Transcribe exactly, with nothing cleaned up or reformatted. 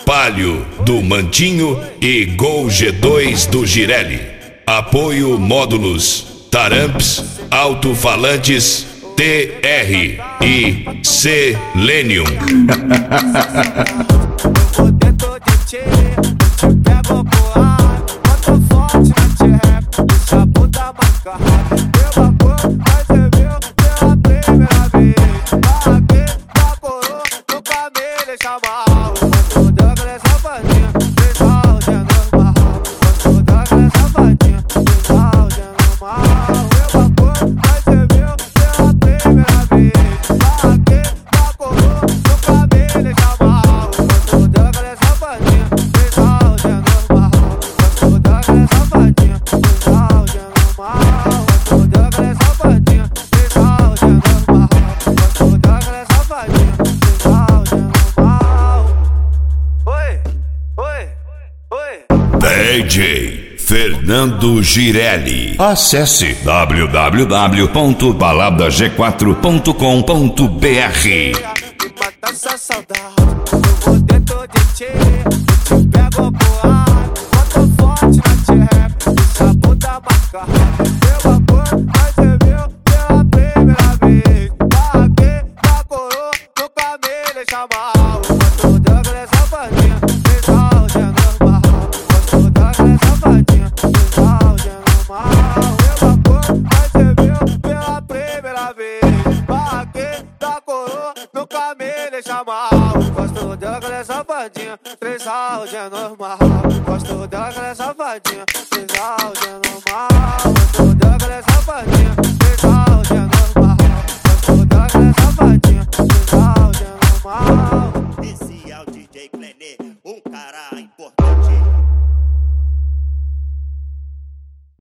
Palio do Mantinho e Gol G dois do Girelli. Apoio módulos Taramps, alto-falantes T R e Selenium. D J Fernando Girelli. Acesse w w w ponto balada g quatro ponto com ponto b r. Gosto dela que ela é safadinha, três áudios é normal. Gosto dela que ela é safadinha, três áudios é normal. Gosto dela que ela é safadinha, três áudios é normal. Gosto dela que ela é safadinha, três áudios é normal. Esse é o D J Clené.